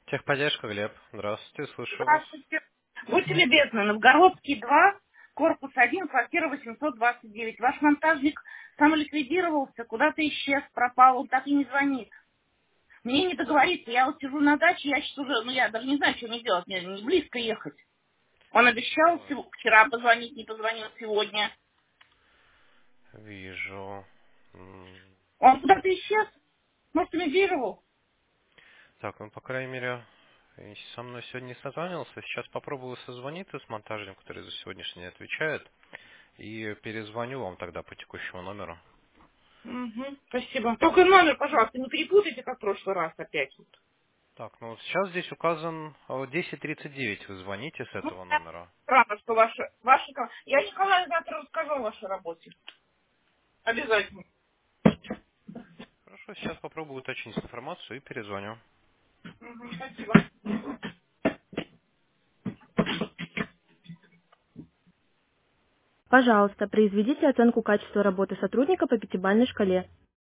Техподдержка, Глеб. Здравствуйте, слушаю вас. Здравствуйте. Будьте любезны, Новгородский 2, корпус 1, квартира 829. Ваш монтажник самоликвидировался, куда-то исчез, пропал, он так и не звонит. Мне не договориться, я вот сижу на даче, я сейчас уже, я даже не знаю, что мне делать, мне не близко ехать. Он обещал вчера позвонить, не позвонил сегодня. Вижу. Он куда-то исчез, может, эмигрировал. Так, ну, по крайней мере, со мной сегодня не созванивался. Сейчас попробую созвониться с монтажником, который за сегодняшний не отвечает. И перезвоню вам тогда по текущему номеру. Угу, спасибо. Только номер, пожалуйста, не перепутайте, как в прошлый раз опять. Так, ну, сейчас здесь указан 1039. Вы звоните с Ну, этого я номера. рада, что Я Николаю завтра расскажу о вашей работе. Обязательно. Хорошо, сейчас попробую уточнить информацию и перезвоню. Мгм, спасибо. Пожалуйста, произведите оценку качества работы сотрудника по пятибалльной шкале.